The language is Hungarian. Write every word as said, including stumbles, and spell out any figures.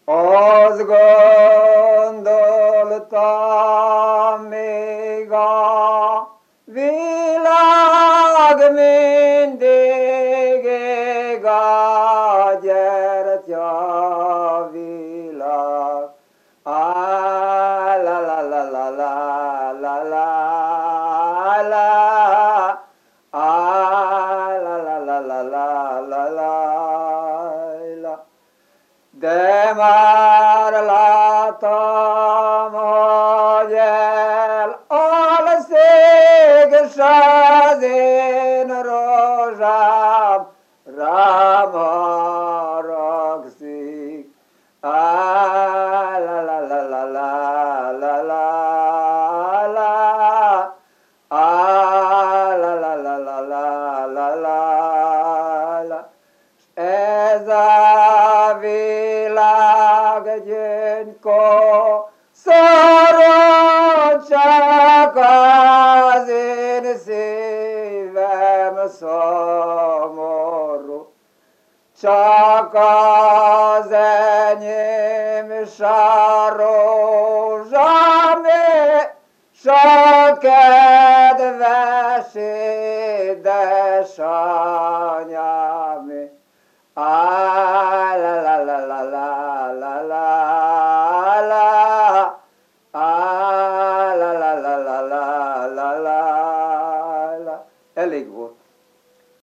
Azt gondoltam még a világ mindig ég a gyertya világ. Á, la la la la la la la la, á, la la la la la la la. De már láttam, hogy elalszik s az én rózsám rám haragszik. Á, la la la la la la la la, á, la la la la la la la. S ez a világ gyönykó szorú, csak az én szívem szomorú. Csak az enyém s a rózsamé, s a kedves édesanyámé. Á, la la la la la la la.